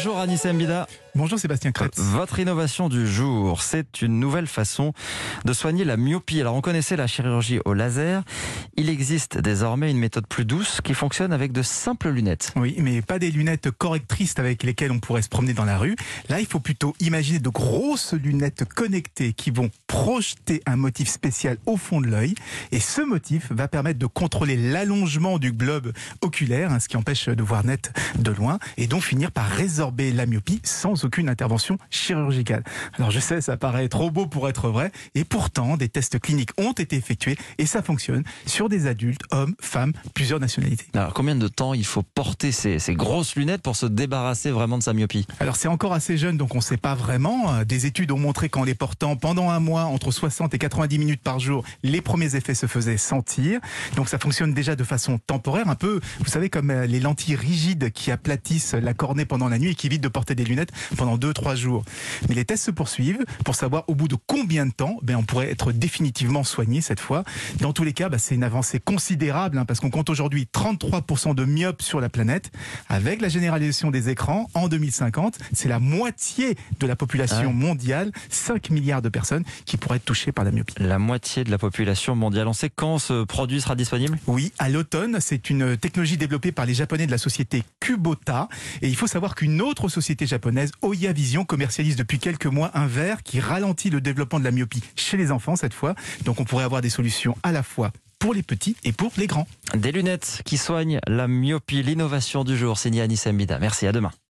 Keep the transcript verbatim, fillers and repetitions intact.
Bonjour Anissa Mbida. Bonjour Sébastien Kretz. Votre innovation du jour, c'est une nouvelle façon de soigner la myopie. Alors on connaissait la chirurgie au laser. Il existe désormais une méthode plus douce qui fonctionne avec de simples lunettes. Oui, mais pas des lunettes correctrices avec lesquelles on pourrait se promener dans la rue. Là, il faut plutôt imaginer de grosses lunettes connectées qui vont projeter un motif spécial au fond de l'œil. Et ce motif va permettre de contrôler l'allongement du globe oculaire, hein, ce qui empêche de voir net de loin, et donc finir par résorber la myopie sans aucune intervention chirurgicale. Alors je sais, ça paraît trop beau pour être vrai, et pourtant des tests cliniques ont été effectués et ça fonctionne sur des adultes, hommes, femmes, plusieurs nationalités. Alors combien de temps il faut porter ces, ces grosses lunettes pour se débarrasser vraiment de sa myopie? Alors c'est encore assez jeune, donc on ne sait pas vraiment. Des études ont montré qu'en les portant pendant un mois, entre soixante et quatre-vingt-dix minutes par jour, les premiers effets se faisaient sentir. Donc ça fonctionne déjà de façon temporaire, un peu, vous savez, comme les lentilles rigides qui aplatissent la cornée pendant la nuit et qui évitent de porter des lunettes pendant deux trois jours. Mais les tests se poursuivent pour savoir au bout de combien de temps ben, on pourrait être définitivement soigné cette fois. Dans tous les cas, ben, c'est une avancée considérable hein, parce qu'on compte aujourd'hui trente-trois pour cent de myopes sur la planète. Avec la généralisation des écrans, en deux mille cinquante, c'est la moitié de la population ouais. mondiale, cinq milliards de personnes qui pourraient être touchées par la myopie. La moitié de la population mondiale. On sait quand ce produit sera disponible? Oui, à l'automne. C'est une technologie développée par les Japonais de la société Kubota. Et il faut savoir qu'une autre société japonaise, Oya Vision, commercialise depuis quelques mois un verre qui ralentit le développement de la myopie chez les enfants cette fois. Donc on pourrait avoir des solutions à la fois pour les petits et pour les grands. Des lunettes qui soignent la myopie, l'innovation du jour, signée Anissa Mbida. Merci, à demain.